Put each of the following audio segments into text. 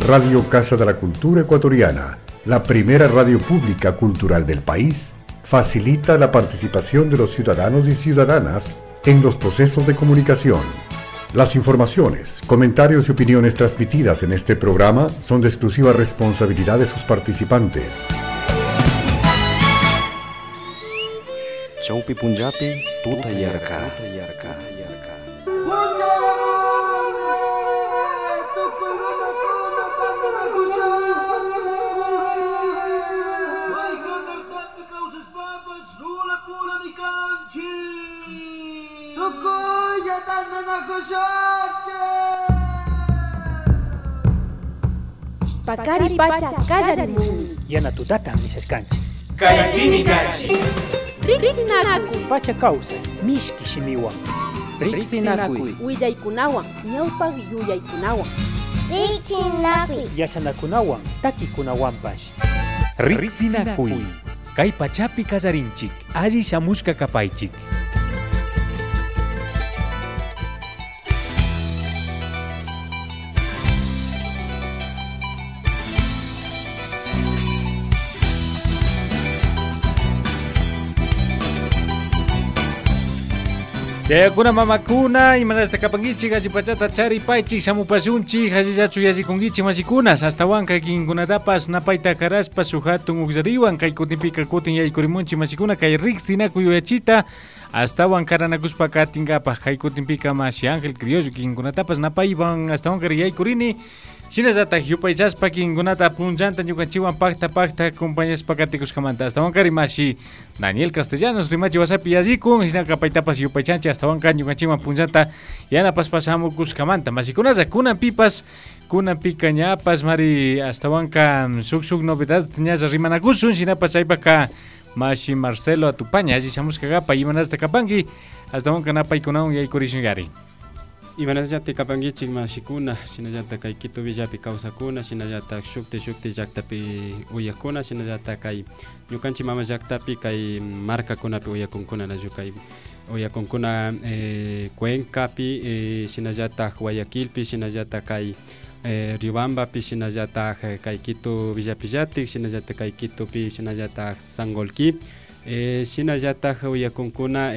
Radio Casa de la Cultura Ecuatoriana, la primera radio pública cultural del país, facilita la participación de los ciudadanos y ciudadanas en los procesos de comunicación. Las informaciones, comentarios y opiniones transmitidas en este programa son de exclusiva responsabilidad de sus participantes. Chaupi Punjabi, tuta yarka. Pakari pacha kallarimuni. Yana tutata misaskanchi. Kayapimi kanchi. Riksinaku. Pacha causa, mishki shimiwa. Riksinakui. Willaykunawan, ñawpaq yuyaykunawan. Riksinakui. Yachanakunawan, takikunawanpash. Riksinakui. Kay pachapi kasarinchik, alli shamushka kapaychik. Yayakuna mamakuna imanasta kapangichik allipachata charipaychik samupashunchik allillachu yallikunkichik masikunas astawan kaykinkunatapas napayta karaspa shuk hatun ukllariwan kay kutinpika kutin yaykurimunchik masikuna kay riksinakuy yuyachita astawan karanakuspa katingapaj kay kutinpika mashi Ángel Criollo kinkunatapas napaywan astawan yaykurini Shinallatak yupaychaspa kinkunata punchanta ñukanchiwan pakta acompañaspa katikushkamanta astawan mashi Daniel Castellanos rimachi wasapi yallikun hinaka paytapas yupaychanchi astawan ñukanchiwan punchanta yanapaspasamukushkamanta masikunalla kunanpipas kunanpika ñapas mari astawanka suk novedades ñalla rimanakushun shinapas chaypaka mashi Marcelo Atupaña alli shamushkaqapa imanasta kapanki astawanka napaykunawan yaykurishun yari. Imanallata kapangichik mashikuna, shinallata kay Quito Villapi kawsakuna, shinallata shukti llaqtapi uyakuna, shinallata kay ñukanchik mama llaqtapi kay marcakunapi uyakunkuna nayu kay uyakunkuna Cuencapi, shinallata Guayaquilpi, shinallata kay Riobambapi, shinallata kay Quito Villapillatik, shinallata kay Quitopi, shinallata Sangolquí, shinallata uyakunkuna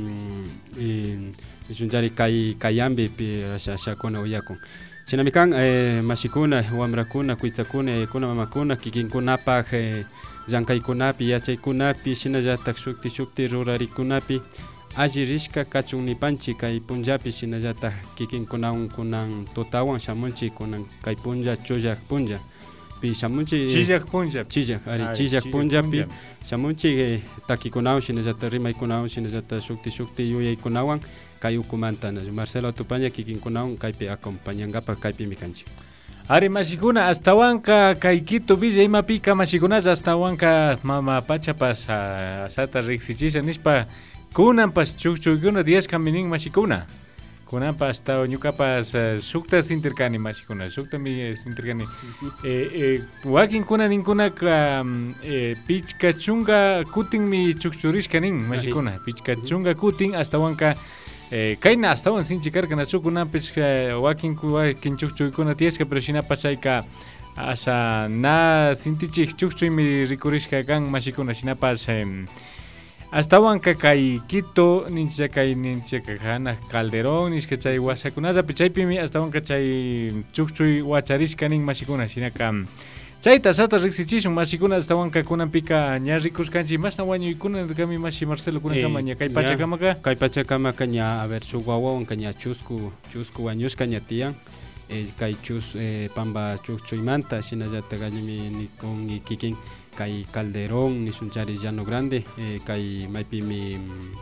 Junjari kayambi shakuna uyakun. Shinamikan mashikuna, wamrakuna, kuitakuna, kuna mamakuna, kikinkunapaj llankaykunapi, yachaykunapi, shinallatak shukti rurarikunapi, allirishka kachunnipanchik kay punllapi shinallatak kikinkunawan kunan tutawan shamunchik kunan kay punlla chullaq punlla. Shamunchi chillaq punllapi shamunchi takikunawan shinallata rimaykunawan shinallata shukti yuyaykunawan kay ukumanta Marcelo Atupaña kikinkunawan kaypi acompañankapa kaypi mikanchik. Ari mashikuna astawanka kay Quito Villa imapika mashikunas astawanka mama pachapas asata riksichisha nispa kunanpas chukchuykuna 10 kaminin mashikuna. Kunanpas hasta ñukapas sukta sinterkani mashikuna sukta mi sinterkani wakin kuna ninkuna pichkachunga kutin mi chukchurishkanin mashikuna pichkachunga kutin astawanka kayna astawan sinchikarkana chukunapish wakin chukchuykuna tiyashka pero shinapas chayka asa na sintichik chukchuymi rikurishka kan mashikuna shinapas Astawanka kay Quito ninchaka hana Calderón nishka chay wasakunallapi chaypimi astawanka chay chukchuy wacharishkanin mashikuna shinaka chayta sata riksichishun mashikuna astawanka kunanpika ña rikushkanchik mashna wañuykuna mashi Marcelo kunankama ña kay pachakamaka ña a ver shuk wawawanka ña chusku wañushka ña tiyan kay pamba chukchuymanta shinallatak allimi nikun kikin kay Calderón nisunchari Llano Grande kay maypimi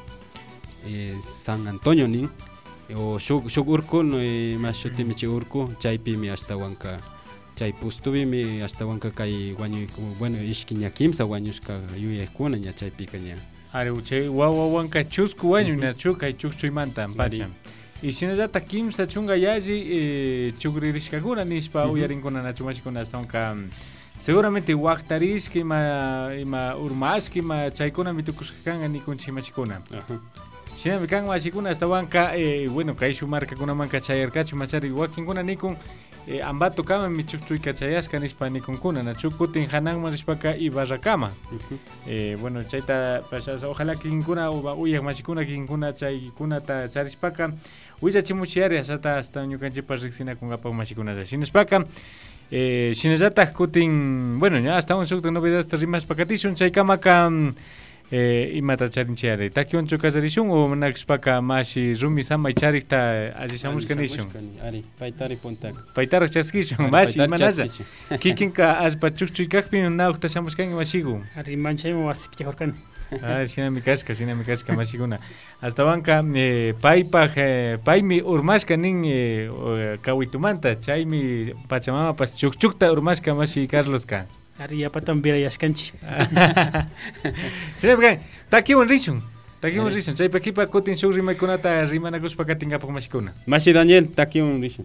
San Antonio nin o shuk urku mashutimi chi urku chaypimi astawanka chay pustubimi astawanka kay wañuyku bueno ishki ña kimsa wañushka yuyaykuna ña chaypika ña ari chay wawawanka chusku wañuna kay chukchuymanta pacham y shinallata kimsa chunga yalli chukririshkakuna nispa uyarinkuna nachumashikuna astawanka seguramente waqtarishka ima urmashka ima chaykuna mitukushkanga nikunchik mashikuna shinami kan mashikuna astawanka bueno kay shuk markakunamanka chayarkachu machari wakinkuna nikun ambato kama mi chuchuy kachayasca nispani kunkuna nachu kutin hananman rispaka Ibarrakama. Bueno, chayta pasas ojalá kinkuna uyak machikuna kinkuna chaykunata charispaka willachimuchiari hasta ñukanchipas riqsinakunkapak machikunata shinaspaka shinallataq kutin bueno ya hasta un sukta novedades rimaspakatishun chaykamaka imata charinchiari takionchu kasarishun o manaxpaka mashi rumi samay charikta allishamushkanishun ari paytari puntak paytara chaskishun mashi manalla kikinka aspa chuchchuykaqpi nawqta shamushkanki mashigu Ari manchayman wasiptijarkani. Sinami kashka mashiguna hasta banka paymi urmashka nin kawitumanta chaymi Pachamama pas chukchukta urmashka mashi Carloska Ari yapatan birayashkanchi. Sinami takiwan rishun chaypa kipa kutin shuk rimaykunata rimanakushpa katinkapak mashikuna Mashi Daniel takiwan rishun.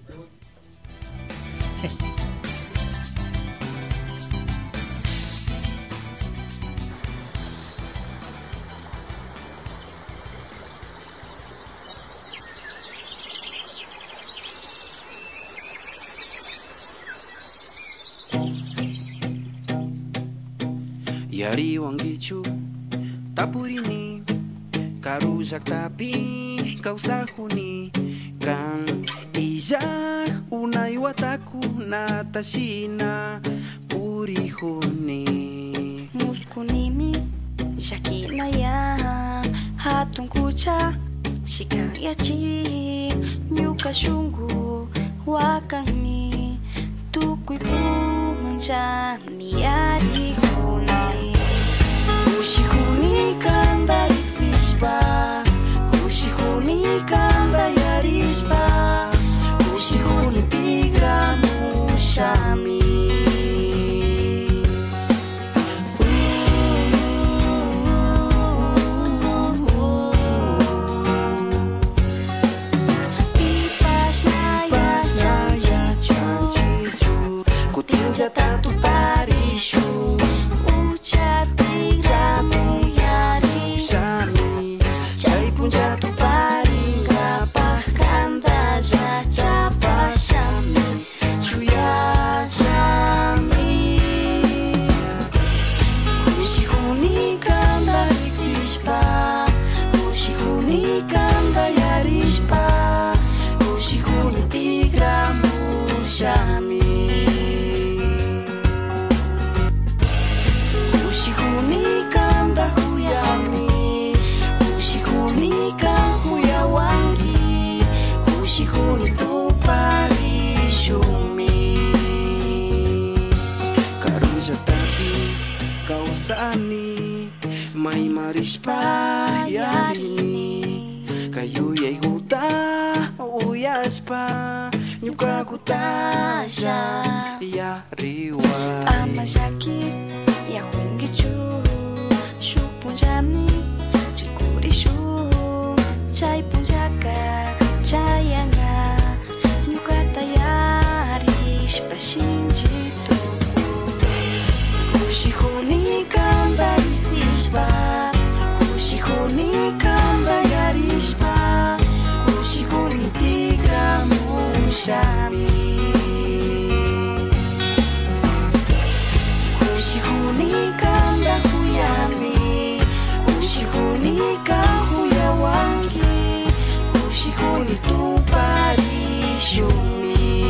Yari wangichu tapurini karujak tapi kausahuni kan ijak unay wataku natashina purihuni muskunimi shakinaya hatun kucha shikayachi nyuka shungu wakanmi tukuy puncha niyarihuni Kushihuni kanda risishpa Kushihuni kanda yarishpa Kushihuni tigra mushami Ipashnaya chanchichu Kutinja tatu parishu Jatuh paling kanda jaja pasami suya jami Kushihuni kanda risishpa Kushihuni kanda yarishpa Kushihuni tigra mushami Kushihuni kanda huyami Kushihuni huya wangi Kushihuni tu parishumi Karuja tapi kausani Mai marispa yarini Kayuya iguta uyaspa Nyuka kutasha ya riwa Ama jaki ya hungichu Shupunjani Rikurishu Chay punjaka Chayanga Nyukata yarish Pashinji tuku Kushihuni kanda risishpa Kushihuni kanda yarishpa Kushihuni tigra mushami Kushihuni kanda huyami Kushihuni kahuya wangi Kushihuni tu parishumi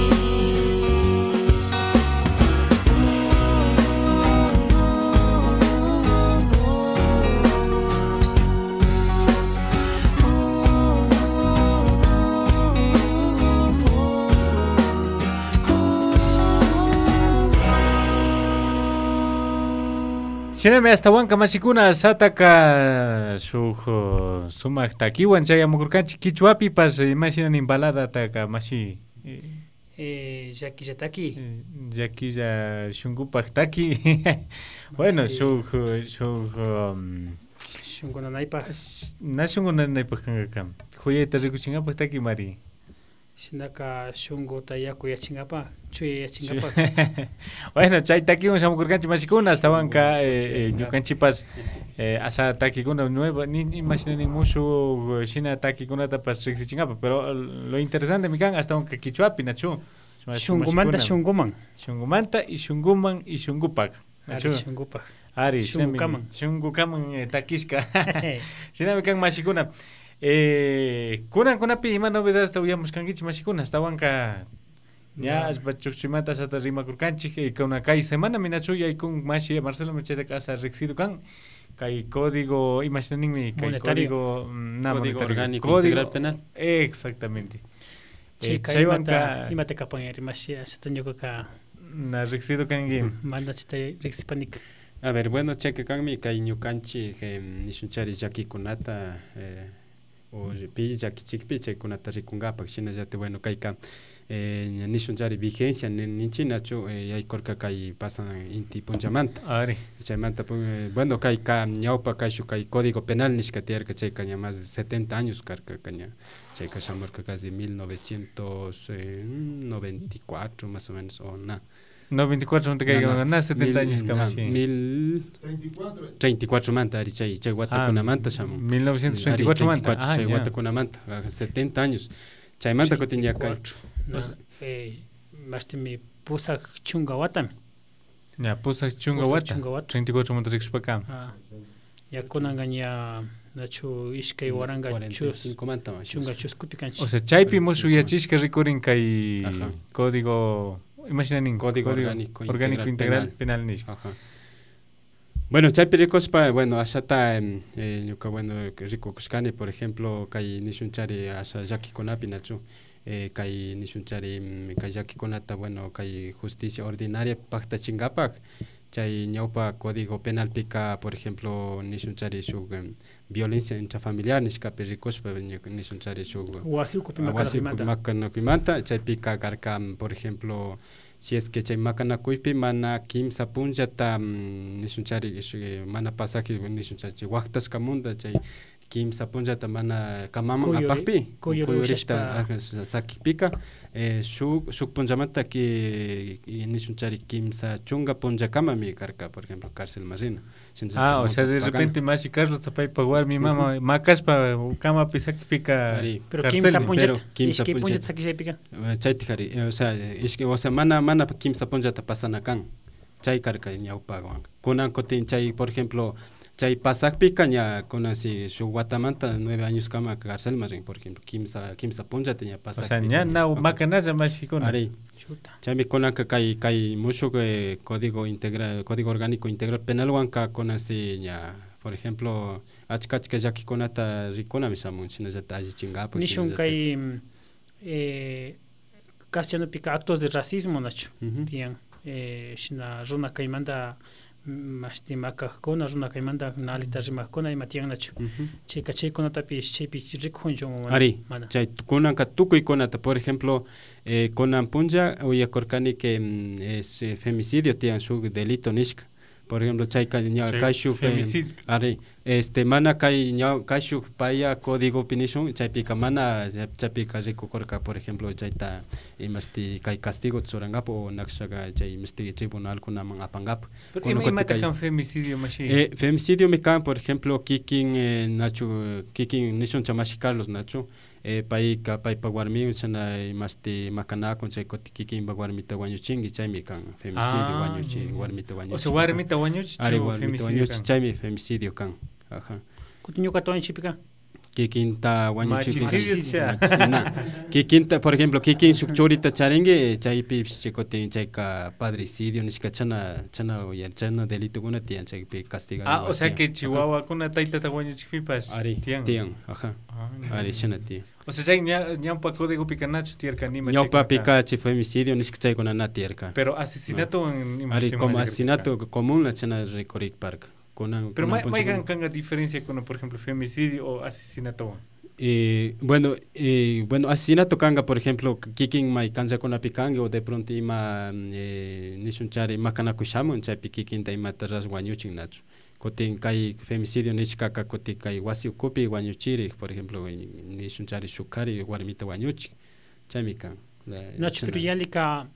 Sinami hasta wanka mashikuna sataka sumak takiwan chayamukurkanchik kichwapi pas imashinan imbalada taka mashi Yakilla taki. Yakilla shungupak taki. Bueno, shungunanaypaq. Na shungunanaypaq kankaka. Huyayta rikuchingapak taki mari. Shinaka shunguta yakuyachingapaq, chuyayachingapaq. Bueno, chay takiwan shamukurkanchik mashikuna hasta wanka ñukanchipas asa takikuna nueva ni imaginan mushu shina takikunata pas riqsichingapak, pero lo interesante mi kan hasta wanka kichwapi nachu Shungumanta shunguman. Shungumanta y shunguman y shungupak. Ari shungupak. Ari Shungukaman. Shungukaman takishka. Sinami kan mashikuna. Kunapi ima novedades tawiyamos kankichi mashikuna hasta wanka. Ya asbachukchimata hasta rimakurkanchik kuna kay semana minachu yaykun mashi Marcelo Mechete casa rexido kan. Kay código imaginaninmi kay código orgánico integral penal. Exactamente. Imate kapan rimashi astanyo ka na rexido kangi manda chite rexipanik. A ver, bueno, cheque kanmi kay ñukanchi nishunchari yaki kunata o pi yaki chikpi chay kunata rikungapak shinallati bueno kayka nishunchari vigencia ninchinachu yaykorka kay pasan inti punchamanta. Ari. Chaymanta bueno kayka ñawpa kayshu kay código penal nishkatiyarka chayka ña más de 70 años karka kaña chayka shamurka casi 1994 más o menos o na. 94 no te caiga nada 70 años casi 34 manta ari chay wata kuna manta shamu 1934 manta chay wata kuna manta 70 años chay manta ko tinya kay mastimi pusa chunga watan ya pusa chunga wata 34 manta rixpaka ya kunanganya nachu iskay waranga chunga chuskupikanchi o sea chaypi musu yachishka rikurin kay código imaginen código orgánico integral penal nish. Bueno, chaypi ricospa, bueno, ashata yuka bueno rico kuskani por ejemplo kay nishunchari asa yaki konapi nachu kay nishunchari kay yaki konata bueno kay justicia ordinaria pakta chingapak chay ñawpa código penal pika por ejemplo nishunchari shuk violencia intrafamiliar nishkapi ricospa nishunchari shuk wasiukupimanta chay pika karka por ejemplo si es que chay makanakuypi mana kimsa punllata nishunchari mana pasaki nishunchari waqtasqa munda chay kimsa punllata mana kamaman apaqpi kuyurishta sakipika shuk punchamanta que nishunchari kimsa chunga punllakamami karka por ejemplo cárcel marina o sea de repente Mashi Carlos tapay paguar mi mamá makaspa kamapi sakipika pero kimsa punllata ishki punllata sakipika chaytijari o sea mana kimsa punllata pasanakan chay karka ñawpawan kunan kutin chay por ejemplo chay pasakpika ña kunan si shuk watamanta 9 años kama cárcel marin por ejemplo kimsa punllata ña pasakpika o sea ña naw makanalla mashikuna ari chaymi kunanka kay mushuk código orgánico integral penal wanka kunan si ña por ejemplo achka llakikunata rikunami shamun shinallata alli chingapak nishun kay castellanopika actos de racismo nachu tiyan shina runa kaymanta mashtimakakuna runa kaymanta nalita rimakuna ima tiyannachu chayka chaykunatapi chaypi rikujunchu ari chay kunanka tukuykunata por ejemplo kunan punlla uyakurkani que es femicidio tiyan shuk delito nishka por ejemplo chayka kayshu ari mana kayshu paya código pinishun chaypika mana chaypika rikukurka por ejemplo chayta imasti kay castigo tsurangapo nakshaga chay imasti tribunal kunaman apangapo pero imata kan femicidio mashi femicidio me kan por ejemplo kikin nishun chamashi Carlos nachu pay paguarmi chana imasti makanakon chay kikin baguarmita wañuchingi chaymi kan femicidio wañuchi warmita wañuchi o sea warmita wañuchi femicidio chaymi femicidio kan ajá kutiñuka toanchipika kikinta wañuchi kikinta por ejemplo kikin sukchorita charinge chaypi chikotin chayka padricidio nishkachana chana delito kuna tiyan chaypi castiga o sea que Chihuahua kuna taitata wañuchipipas tiyan ajá ari chana tiyan o sea chay ñampa código pikanachu tierka nima ñampa pika chi femicidio nishkachay kuna na tierka pero asesinato ari como asesinato común la chana rekorik park pero hay kanga diferencia con por ejemplo femicidio o asesinato bueno asesinato kanga por ejemplo kikin mai kanza kuna pikange o de pronto ima nishunchari makanakushamun chaypi kikin ta ima taras wañuchin nachu kotin kay femicidio nishkaka kotin kay wasi ukupi wañuchiri por ejemplo nishunchari shukari warmita wañuchi chaymi kan nachu pero yalika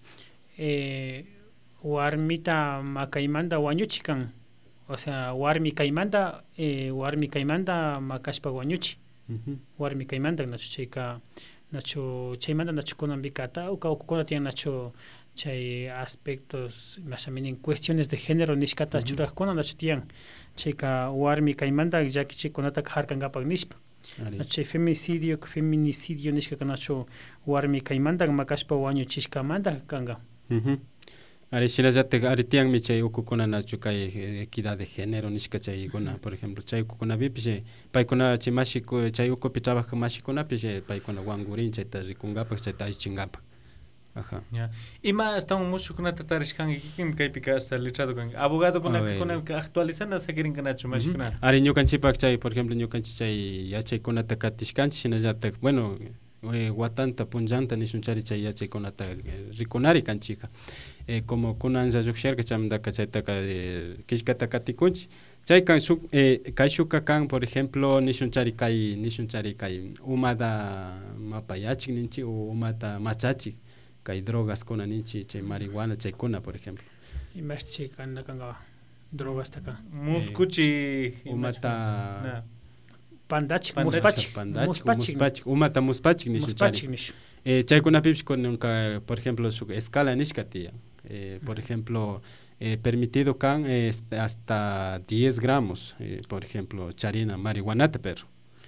warmita makaymanta wañuchikan o sea warmi kaymanta makashpa wañuchi warmi kaymanta nachu chayka nacho chaymanta nacho kunambikata ukuna tiyan nacho chay aspectos más en cuestiones de género nishkata churajkuna nacho tiyan chayka warmi kaymanta llakichikunata harkankapak nishpa nacho feminicidio nishka nacho warmi kaymanta makashpa wañuchishkamanta kanka Ari shilajate ari tiang mi chay ukukuna nachu kay equidad de género nishka chay kuna por ejemplo chay ukukuna bipiche paykuna chay mashiko chay ukupi trabaja mashikuna piche paykuna wangurin chay tarrikungapak chay taychingapak ajá ima hasta un mucho kuna tatarishkan kikin kaypika hasta letrado kan abogado kuna actualizando sakirin kanachu mashikuna ari ñukanchipak chay por ejemplo ñukanchi chay yachaykunata katishkanchi shinallatak bueno watanta punllanta nishunchari chay yachaykunata rikunari kanchika como kunan yayuksharka chamdaka chaytaka kishkata katikunchi chay kan kay shuka kan por ejemplo nishunchari kay umada mapayachik ninchi o umata machachik kay drogas kuna ninchi chay marihuana chay kuna por ejemplo imashchi kanda kanga drogas taka muskuchi umata pandachik muspachik umata muspachik nishunchari chay kuna pips con nunca por ejemplo su escala nishkatia por ejemplo permitido can hasta 10 gramos por ejemplo charina marihuanata pero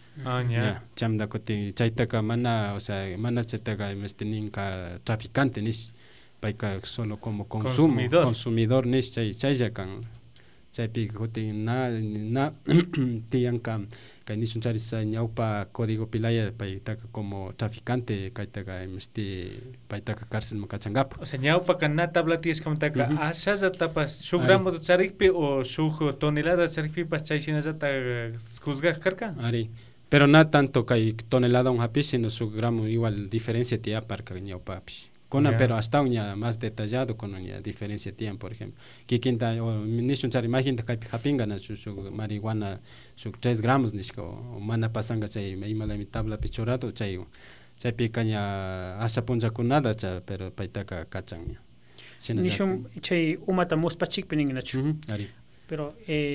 chamda koti chaytaka mana o sea mana chaytaka ninka traficante nish paika solo como consumidor nish chay kan chay pika koti na tiyanka kay nishunchari sa ñawpa código pilaya paitaka como traficante kaytaka paitaka cárcel makachangapa o sea ñawpa kana tabla tienes como taka ashaza tapas su gramo de charikpi o su tonelada charikpi pas chaysinazata juzgar karka ari pero no tanto kay tonelada un hapi sino su gramo igual diferencia tia parka ñawpa Kuna, pero hasta uña más detallado con una diferencia tiene, por ejemplo. Que quinta o nishun chari imagina que japinga na su marihuana su 3 gramos nishko o mana pasanga chay imala mi tabla pichorato chay picaña asa punja kunada cha pero paitaka kachang. Nishun chay umata muspachik pening nachu. Pero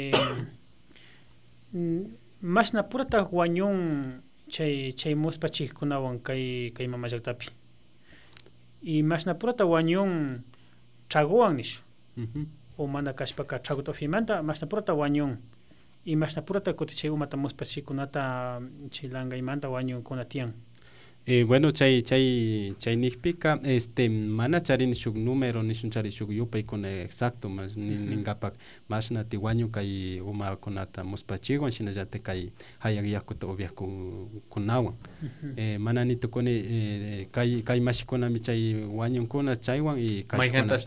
más na purata guañón chay muspachik kunawan kay mamayaktapi. Y más na purata wañón chagoan nish o mana kashpaka chaguto fimanta más na purata wañón y más na purata kotiche umata muspachikunata chilanga imanta wañón konatian bueno chay nihpika mana charin shuk número ni chari shuk yupay con exacto mas ningapak mas na tiwaño kay uma konata muspachigon shinallate kay hayagiyakuta obvias kunawan mana ni tukone kay mashikona mi chay wañon kuna chaywan y kashkona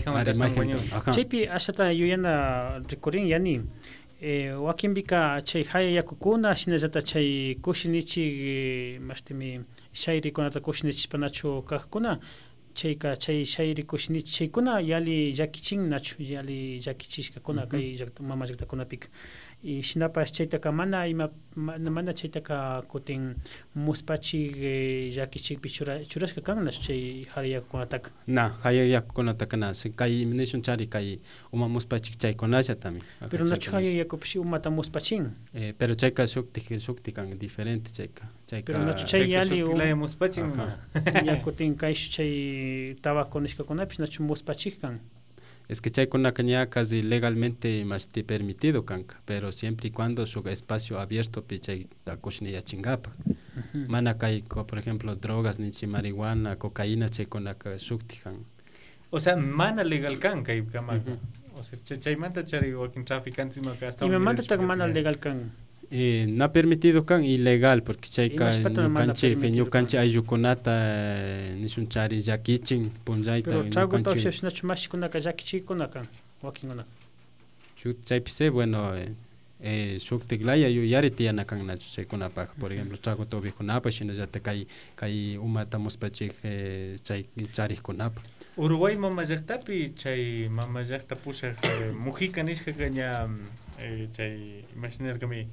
chaypi ashata yuyana recorrin yani wakinbika chay hayayakukuna shinallata chay kushinichi mastimi shayri kunata kushinichi panacho kakuna chayka chay shayri kushinichi chaykuna yali llakichin nachu yali llakichishka kuna kay mama llaktakunapika y shinapas chaytaka mana chaytaka kutin muspachi llakichikpi churashka kan nachu chay hayayakukunataka hayayakukunataka na kay nishun chari kay uma muspachik chaykunalla también pero nachu hayayakupishi umata muspachin pero chayka shukti kan diferente chayka pero nachu chay yali muspachin yakutin kay chay tabaco nishkakunapish nachu muspachik kan. Es que chay kuna kanya casi legalmente más te permitido kanka, pero siempre y cuando su espacio abierto pichay ta kushniya chingapa. Mana kay por ejemplo drogas ni marihuana, cocaína chay kuna ka shuktihan. O sea, mana legal kan kay kama. O sea, chay manta chari walking traficantes ma ka hasta. Y me manta tak mana legal kan. No permitido kan ilegal porque chayka canche que yo canche ayukunata nishun chari yakichin punjaita pero trago to shna chumashi kunaka yakichi kunaka walking kunaka chut chaypise bueno shuktiglaya yo yariti anakan na chay kunapa por ejemplo trago to bikunapa shina jate kai umata muspachi chay chari kunapa Uruguay mamayaktapi chay mamayaktapusa mujica nishka kaña chay imaginar kami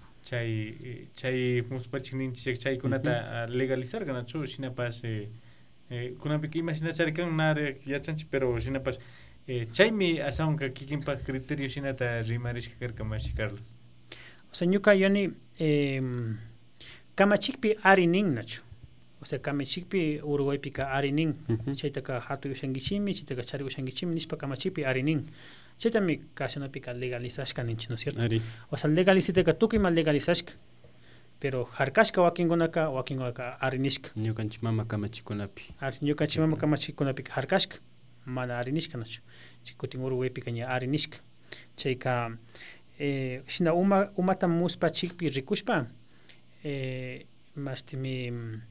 chay muspachinin chay kunata legalizar ganachu shinapas kunapi imagina chari kan nar yachanchi pero shinapas chaymi asaunka kikinpa criterio shinata rimarishka karka mashi Carlos. O sea ñuka yoni kamachikpi ari nin nachu. O sea, kamichikpi Uruguaypika arinin, chaytaka hatu ushangichimi, chaytaka chari ushangichimi, nispa kamachipi arinin. Chaytami kasanapika legalizashka ninchi, ¿no es cierto? O sea, legaliziteka tukima legalizashka, pero harkashka wakingunaka arinishka. Ñukanchik mama kamachikunapi. Ñukanchik mama kamachikunapi harkashka, mana arinishka nachu. Chikutin Uruguaypika ña arinishka. Chayka shina umata muspachikpi rikushpa, mastimi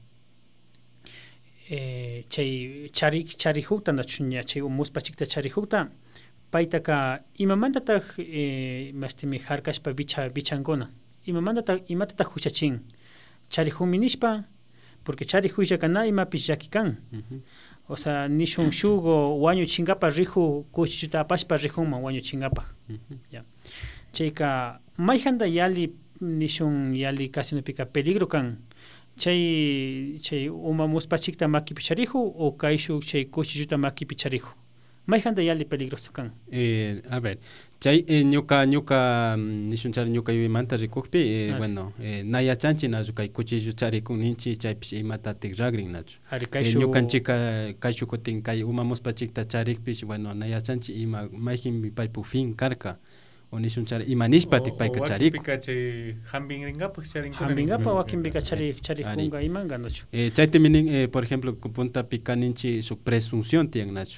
chay charihukta nachuña chay muspachikta charihukta paytaka imamantataq mastimi harkashpa bichankuna imatataq huchachin charihunmi nishpa porque charihuylla kana imapish llakikan o sea nishun shugo wañuchinkapa rihu kuchichuta apashpa rihunman wañuchinkapaq ya chayka mayjanta yali nishun yali kasinapika peligro kan chay uma muspachikta makipi charihu o kaishu chay kuchilluta makipi charihu mayjanta yali peligroso kan a ver chay ñuka nishunchari ñuka yuymanta rikukpi bueno nayachanchi nachu kay kuchillu charikun ninchi chaypish imatatik ragrin nachu ñukanchika kayshu kutin kay uma muspachikta charikpish bueno nayachanchi ima mayjinmi paypuk fin karka onishunchari imanishpatik payka chariku hambingapa wakinpika charihunga imanga nachu chaytimi por ejemplo puntapiqa ninchi su presunción tiyan nachu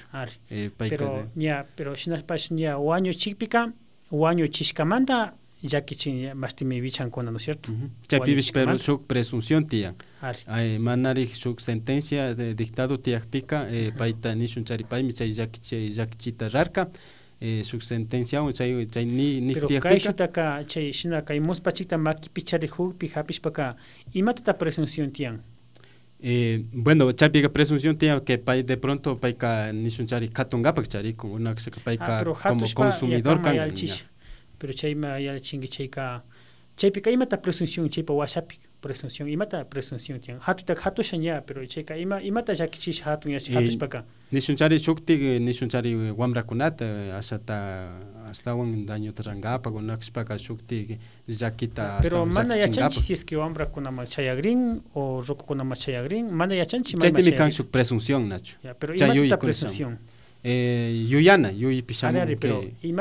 pero shinapash ña wañuchikpika wañuchishkamanta llakichin mastimi bichankuna, ¿no es cierto? Chaypipish pero su presunción tiyan manari su sentencia de dictado tiyakpika payta nishunchari paymi chay llakichita rarka su sentencia chay ni pero kaishutaka chay shina kay muspachikta makipi charihukpi hapishpaka imatata presunción tiyan bueno chaypiqa presunción tiyan que pay de pronto payka nishunchari katungapak charikun una payka como consumidor kan pero chayma yalchinki chaypiqa imata presunción chaypa washapi presunción imata presunción tiyan hatushan ya pero chayka imata llakichish hatushpaka nishunchari shuktik nishunchari wamrakunata astawan dañota rangapak unakshpaka shuktik llakita pero mana yachanchi si es que wamrakunama chayagrin o rokukunama chayagrin mana yachanchi mana chaytimi kan shuk presunción nachu pero imata presunción yuyana yuypishamun pero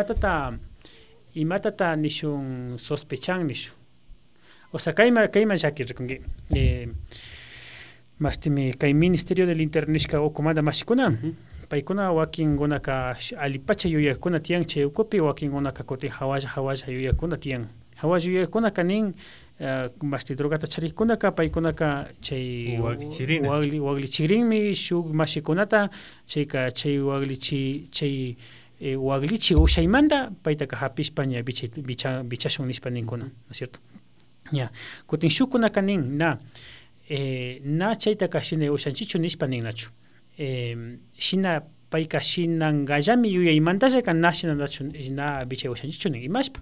imatata nishun sospechan nishu o sea kayma llaki rikunki mastimi kay Ministerio del Interior nishka okumanta mashikuna paykuna wakinkunaka alipacha yuyaykuna tiyan chay ukupi wakinkunaka kutin hawalla yuyaykuna tiyan hawalla yuyaykuna kanin masti drogata charikkunaka paykunaka chay waglichirinmi shuk mashikunata chayka chay waglichi ushaymanta paytaka hapishpa ña bichashun nishpa ninkuna, ¿no es cierto? Ya kutin shukkunaka nin na chaytaka shina ushanchichu nishpa ninnachu shina payka shinangallami yuyaymantalla na shinanachu na bichay ushanchichu nin imashpa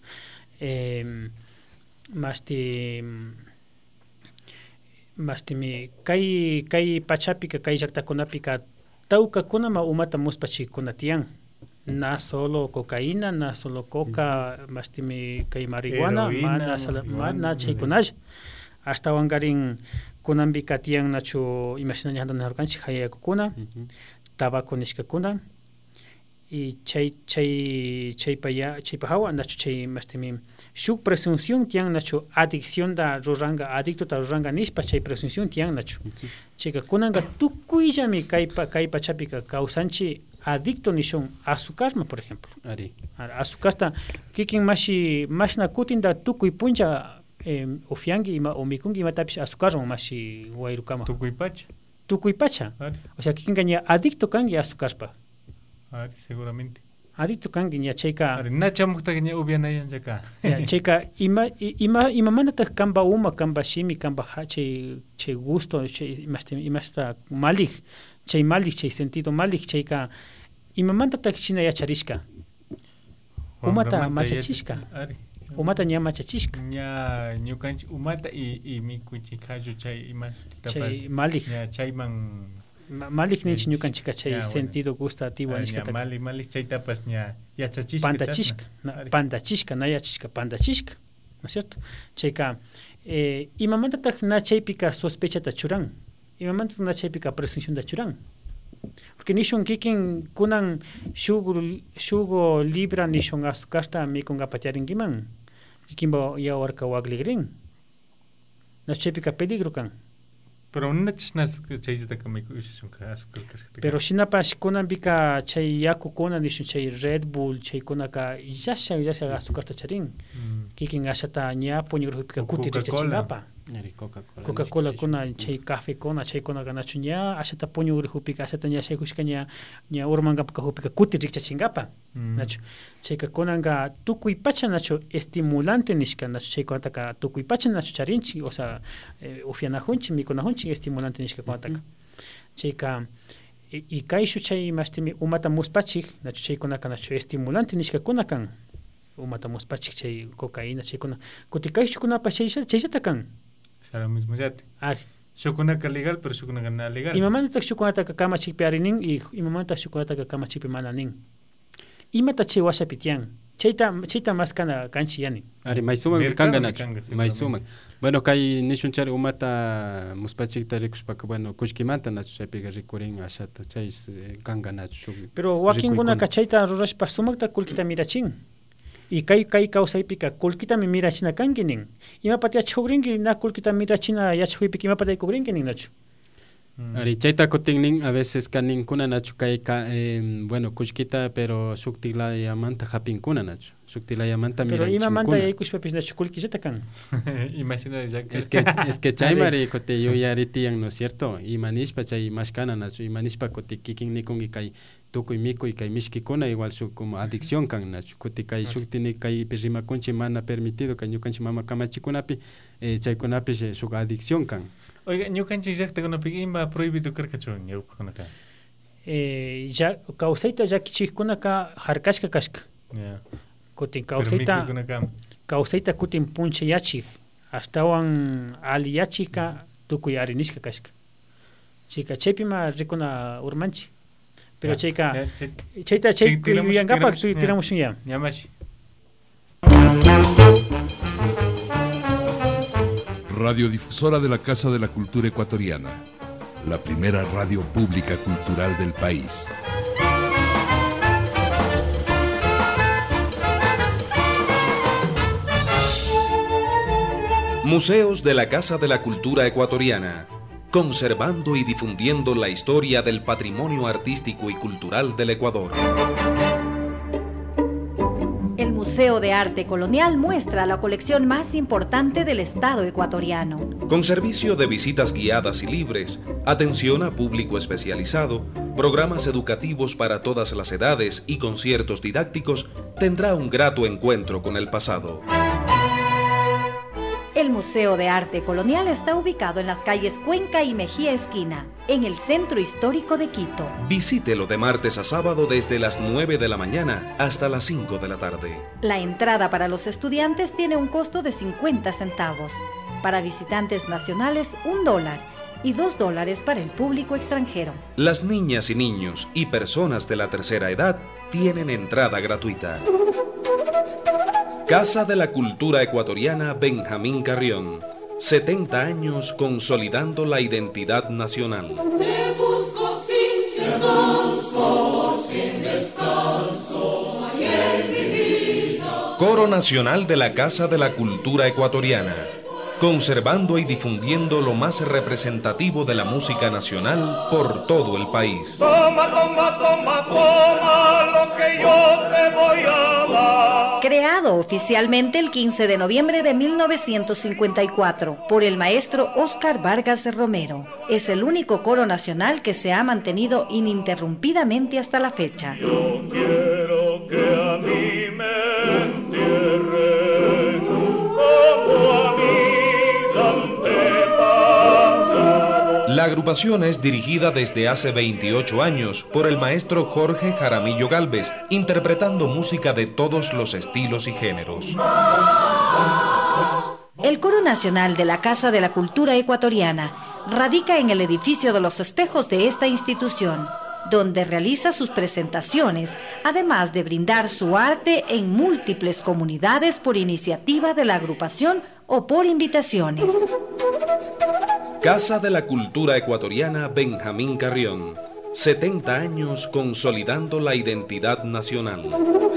mastimi kay pachapika kay llaqtakunapika tawkakunama umata muspachikuna tiyan na solo cocaína na solo coca mastimi kay marihuana mana chaykunalla hasta wangarin kunanpika tiyan nachu imashinaña hantanarkanchik hayakukuna tabaco nishkakuna y chaypa hawa nachu chay mastimi shuk presunción tiyan nachu adicción da ruranga adicto ta ruranga nishpa chay presunción tiyan nachu chayka kunanka tukuyllami kay pachapika kawsanchi adicto nishun azucarma por ejemplo azucarta kikin mashna kutinda tukuy puncha ufiangi o mikungi imatapish azucarman mashi wayrukama tukuypacha o sea kikinka ña adicto kanki azucarpa seguramente adicto kanki ña chayka nachamuktaka ña upianayanchaka chayka imamantataq kanpa uma kanpa shimi kanpa chay gusto imasta malik chay malik chay sentido malik chayka imamantataq china yacharishka umata machachishka umata ña machachishka ña ñukanchik umata y mikuchik hallu chay chay malik ña chayman malik ninchik ñukanchika chay sentido gustativo nishkata malik chaytapas ña yachachishka pandachishka na yachishka pandachishka, ¿no es cierto? Chayka imamantataq na chaypika sospechata churan imamanta na chaypika presunción da churán. Porque nishun kikin kunan shugo libra nishun asukasta mikunga patiaringiman. Kikimbo ya warka wagligrin. Na chaypika peligro kan. Pero una chnas chayita kamiku ishun ka azúcar kasqata. Pero shinapa shikunan bika chay yaku kuna nishun chay Red Bull chay kunaka yasha azúcar tacharin. Kikin ashata ñapo ñurupika kuti chachingapa. Coca-Cola kuna chay café kuna chay kuna ganachu ña ashata puñu urihupika ashata ña chay kushka ña urmangapaka hupika kuti chachingapa. Nacho chay kunanga tukuy pacha nacho estimulante nishka nacho chay kuataka tukuy pacha nacho charinchi o sea ufianahunchi mikunahunchi estimulante nishka kuataka. Chayka y kaishu chay mastimi umata muspachik nacho chay kunaka nacho estimulante nishka kunakan. Umata muspachik chay cocaína chay kuna kuti kaishu kunapa chayshata kan. Será mismo yate. Ari. Shukunaka legal, pero shukunaka na legal. Imamanta shukunata kama chikpi arinin y imamanta shukunata kama chikpi mananin. Imata chay washa pitian. Chayta más kana kanchi yani. Ari maisuma kanga nacho. Maisuma. Bueno, kay nishunchari umata muspachikta rikushpaka bueno kushkimanta nacho chaypiga rikurin ashata chay kanga nacho. Pero wakinguna kachayta rurashpa sumakta kulkita mirachin. Y kay kausaypika kulkita mi mirachina kankinin. Imapatia chogrinki na kulkita mirachina yachhuipika imapatia kubrinkin nacho. Ari chayta kutinnin a veces kanin kuna nacho kay bueno kushkita pero suktila yamanta hapinkuna nacho. Suktila yamanta pero imamanta yaykushpapis nacho kulkillata kan. Imagina es que chaymari kote yo yaritian, ¿no es cierto? Imanishpa chay mashkana nacho imanishpa kote kikin nikungi kay tukuy mikuy kay mishkikuna igual su como adicción kan nacho kuti kay suktini kay rimakunchi mana permitido kay ñukanchi mama kamachikunapi chaykunapi su adicción kan. Oiga, ñukanchi llaqtakunapi ima prohibido karkachu ñawpakunaka. Ya kausayta llakichikkunaka harkashka kashka. Kutin kausayta kutin punchayachik ashtawan aliyachika tukuy arinishka kashka. Chika chaypima rikuna urmanchi. Pero chayka yangapak tiramos ya. Yamashi. Radiodifusora de la Casa de la Cultura Ecuatoriana, la primera radio pública cultural del país. Museos de la Casa de la Cultura Ecuatoriana, conservando y difundiendo la historia del patrimonio artístico y cultural del Ecuador. El Museo de Arte Colonial muestra la colección más importante del Estado ecuatoriano. Con servicio de visitas guiadas y libres, atención a público especializado, programas educativos para todas las edades y conciertos didácticos, tendrá un grato encuentro con el pasado. El Museo de Arte Colonial está ubicado en las calles Cuenca y Mejía Esquina, en el centro histórico de Quito. Visítelo de martes a sábado desde las 9 de la mañana hasta las 5 de la tarde. La entrada para los estudiantes tiene un costo de 50 centavos. Para visitantes nacionales, $1 y $2 para el público extranjero. Las niñas y niños y personas de la tercera edad tienen entrada gratuita. Casa de la Cultura Ecuatoriana Benjamín Carrión, 70 años consolidando la identidad nacional. Te busco sin descanso, ayer mi vida. Coro Nacional de la Casa de la Cultura Ecuatoriana, conservando y difundiendo lo más representativo de la música nacional por todo el país. Toma, toma, toma, toma lo que yo te voy a dar. Creado oficialmente el 15 de noviembre de 1954 por el maestro Óscar Vargas Romero. Es el único coro nacional que se ha mantenido ininterrumpidamente hasta la fecha. Yo quiero que a mí me entierren como a mis antepasados. La agrupación es dirigida desde hace 28 años por el maestro Jorge Jaramillo Gálvez, interpretando música de todos los estilos y géneros. El Coro Nacional de la Casa de la Cultura Ecuatoriana radica en el edificio de los espejos de esta institución, donde realiza sus presentaciones, además de brindar su arte en múltiples comunidades por iniciativa de la agrupación o por invitaciones. Casa de la Cultura Ecuatoriana Benjamín Carrión. 70 años consolidando la identidad nacional.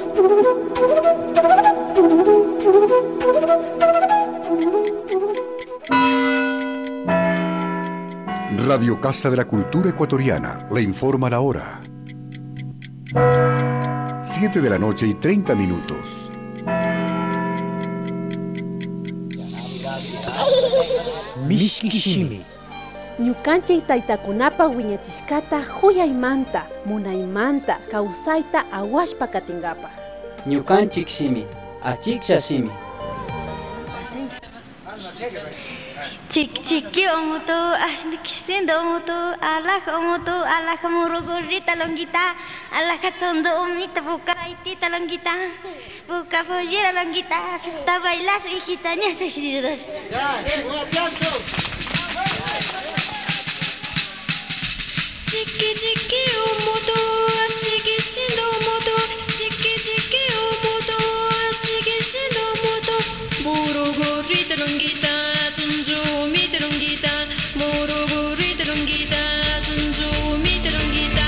Radio Casa de la Cultura Ecuatoriana le informa la hora. 7:30 Mishkishimi. Ñukanchik taytakunapa wiñachishkata huyaymanta, munaymanta, kawsayta awashpa katingapa. Ñukanchik shimi, achiksha shimi. Chiqui omoto, asnikistindo omoto, alaja morogorrita longuita, alaja chondo omita buca itita longuita, buca pollera longuita, ta bailas hijita ña seguidas. Un aplauso. Chiqui omoto, sigue siendo moto, chiqui omoto, sigue siendo moto, morogorrita longuita. Mite longuita, moro gorrita longuita, chunchu mite longuita.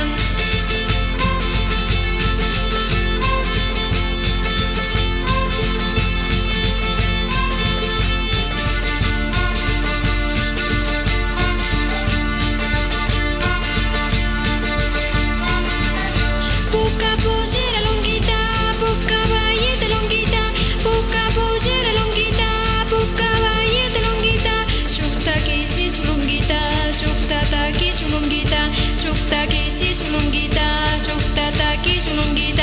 Puca pollera longuita, puca valleta longuita, puca pollera longuita, puca valleta longuita. Taki su longuita, shukta taki su longuita, shukta kisi su longuita, shukta taki su longuita.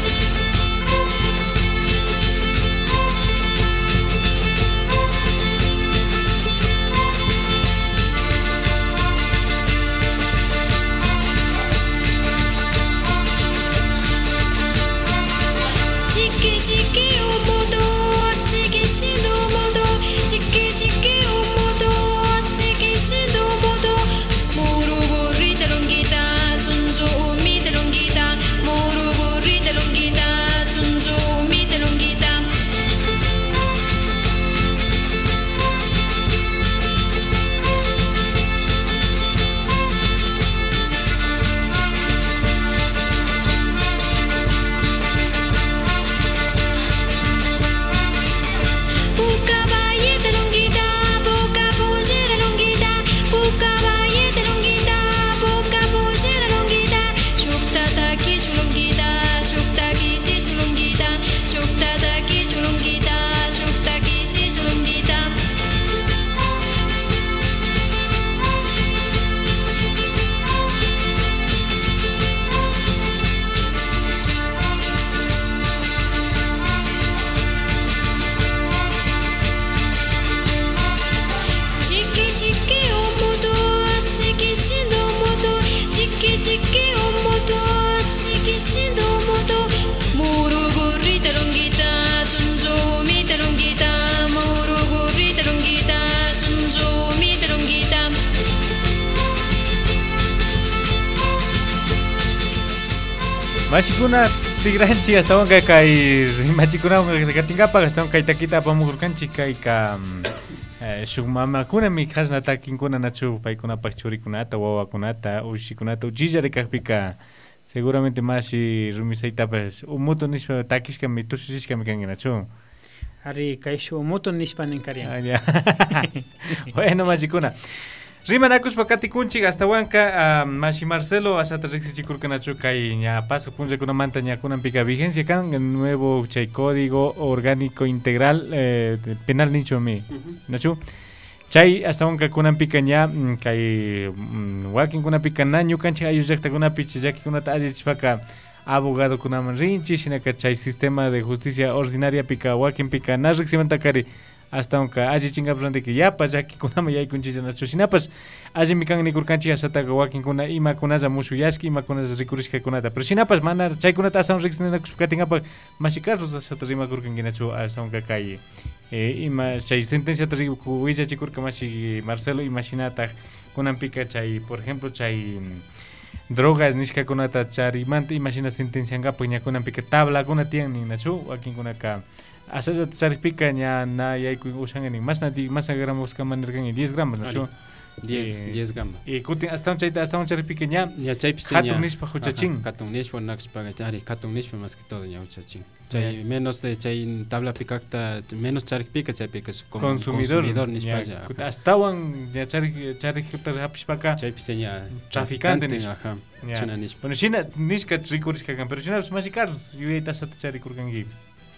Chiqui omoto, sigue siendo moto, chiqui omoto. Moro gorrita longuita, chuncho mite longuita, moro gorrita longuita, chuncho mite longuita. Puca valleta longuita, puca pollera longuita, puca valleta longuita, puca pollera longuita, shukta taki su longuita, shukta kisi su longuita, shukta taki su longuita, shukta kisi su longuita. Chiqui omoto, sigue siendo moto, chiqui omoto, sigue siendo moto, moro gorrita longuita, chuncho mite longuita, moro gorrita longuita, chuncho mite longuita. Mashikuna tigranchi hasta wanka kai machikuna wanka katingapa hasta wanka itakita pamugurkanchi kai ka shugmamakuna mi khasnata kinkuna nachu paikunapaq churikunata wawakunata ushikunata uchillarikaqpika seguramente mashi rumisaytapas umutu nispa takishkami tususishkami kanki nachu Ari kaishu umutu nispa ninkarian. Bueno mashikuna Rimanakuspa katikunchik hasta wanka mashi Marcelo asata riksichikurkanachu kay ña pasa punllakunamanta ñakunanpika vigencia kan el nuevo chay código orgánico integral penal nichomi nachu chay hasta wanka kunanpika ña kay wakin kunanpika na ñukanchik ayush llaqtakunapi llakikunata allichishpaka abogado kunaman rinchi shinaka chay sistema de justicia ordinaria pika wakinpika na riksimanta kari hasta wanka alli chingaprande que yapas llakikunama yaykunchilla nachu shinapas alli mikan nikurkanchik asataqa wakinkuna imakunalla mushuyashki imakunalla rikurishkakunata pero shinapas mana chaykunata hasta riksinakushpa katingapak mashi Carlos asata rimakurkanki nachu hasta wanka kay ima chay sentenciata willachikurka mashi Marcelo imashinata kunanpika chay por ejemplo chay drogas nishkakunata charimanta imashina sentenciangapak ñakunanpika tablakuna tiyan nin nachu wakinkunaka asalla tsaripika ña na yayku ushangani mas gramos kamanirkan 10 gramos nachu 10 gama. Y kutin hasta un chari pequeña. Ya chay Hatun nishpa huchachín. Hatun nishpa naxpa chari hatun nishpa más que todo ya huchachín. Chay menos de chay tabla picacta menos chari pica chay pica consumidor nishpa ya. Hasta un ya chari hutar hapishpaka. Chay piseña traficante nishpa. Ajá. China nishpa. Bueno, China nishka rikurishka kan, pero China más car yueta sat chari kurkangi.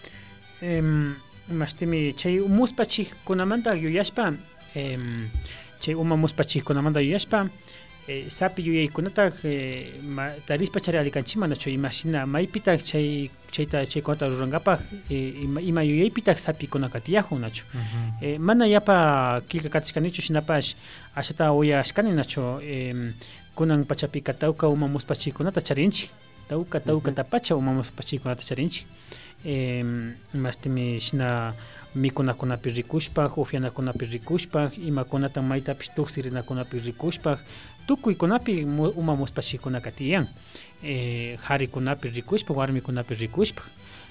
Mastimi chay muspachi kunamanta yuyashpa. Chay muspachi kunamanta yuyashpa. Sapi yuyaykunata tarispa chari alikanchima nacho imagina maypita chayta kunata rurangapa ima yuyaypita sapi kunakatiyahu nacho mana yapa kilka katishkanichu shinapash ashata uyashkani nacho kunan pachapi katawka muspachi kunata charinchi tawka tapacha muspachi kunata charinchi mastimi shina mikunakunapi rikushpaq ufianakunapi rikushpaq imakunata maytapish tuksirinakunapi rikushpaq tukuykunapi muspachikunaka tiyan harikunapi rikushpa warmikunapi rikushpa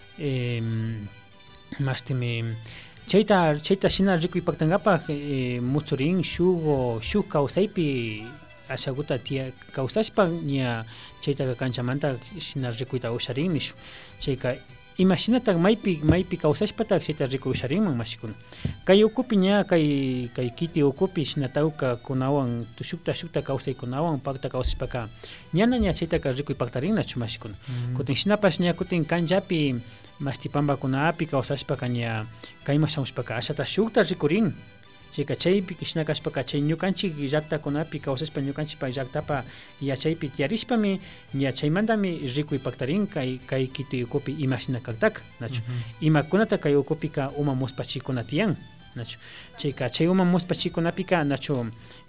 mastimi chayta shina rikuypaktankapaq muchurin shuk kawsaypi ashaguta kawsashpa ña chayta kanchamanta shina rikuyta usharin nishu chayka imashinata maypi kawsashpata chayta riku usharinman mashikuna kay ukupi ña kay kiti ukupi shinatawka kunawan shukta kawsaykunawan pakta kawsashpaka ña chaytaka rikuypaktarinnachu mashikuna kutin shinapash ña kutin kanllapi mashti pambakunapi kawsashpaka ña kayman shamushpaka ashata shukta rikurin chayka chaypi shinakashpaka chay ñukanchik llaqtakunapi kawsashpa ñukanchikpa llaqtapa yachaypi tiyarishpami ña chaymantami rikuypaktarin kay kiti ukupi imashina kaktaka nachu imakunata kay ukupika muspachikuna tiyan nachu chayka chay muspachikunapika nachu